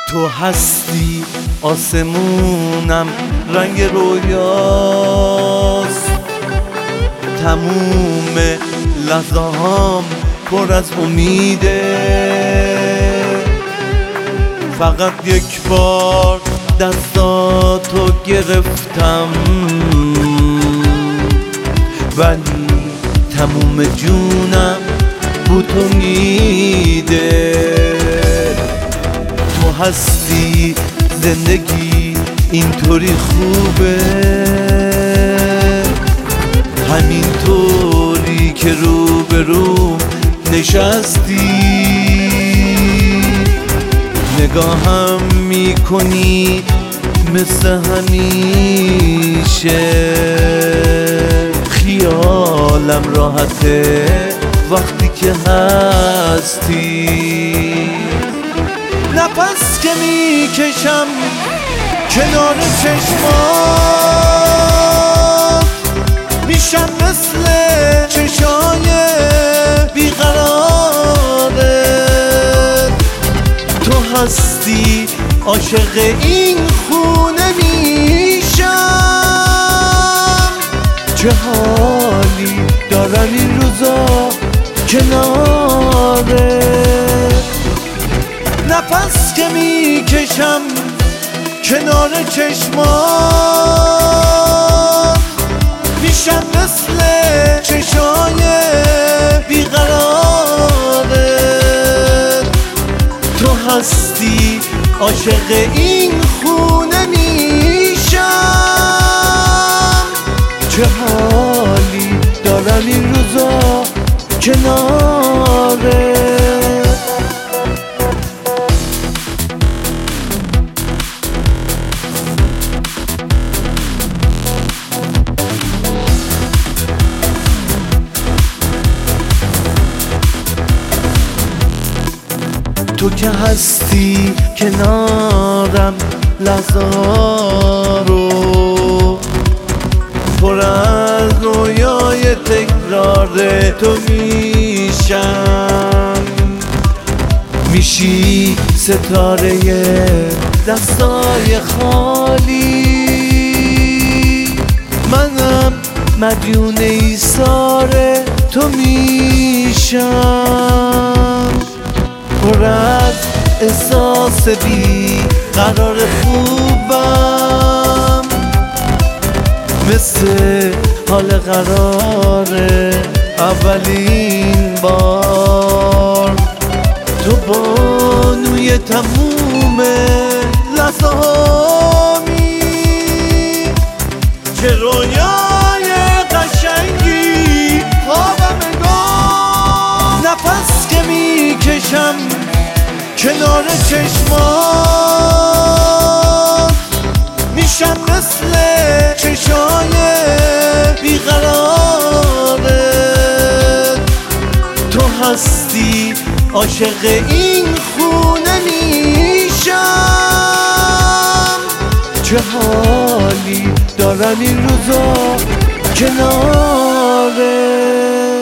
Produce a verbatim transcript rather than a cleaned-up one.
تو هستی آسمونم رنگ رویاست، تموم لحظه هام پر از امیده. فقط یک بار دستاتو گرفتم ولی تموم جونم بود امیده. تو هستی زندگی اینطوری خوبه، همینطوری که رو به رو نشستی، نگاهم میکنی مثل همیشه. خیالم راحته وقتی که هستی. نفس که میکشم کنار چشمات، میشم مثل چشای بیقرارت. تو هستی عاشق این خونه میشم. چه حالی دارم این روزا کنارت. نفس که میکشم کنار چشمات، میشم مثل چشای بیقرارت. تو هستی عاشق این خونه میشم. چه حالی دارم این روزا کنارت. تو که هستی کنارم لحظه رو پر از رویای تکرار تو میشم. میشی ستاره دستای خالی، منم مدیون ایثار تو میشم. پر از احساس بی قرار خوبم، مثل حال قرار اولین بار. تو بانوی تموم لحظه هامی، چه رویای قشنگی خوابم انگار. نفس که میکشم کنار چشمات، میشم مثل چشای بیقرارت. تو هستی عاشق این خونه میشم. چه حالی دارم این روزا کنارت.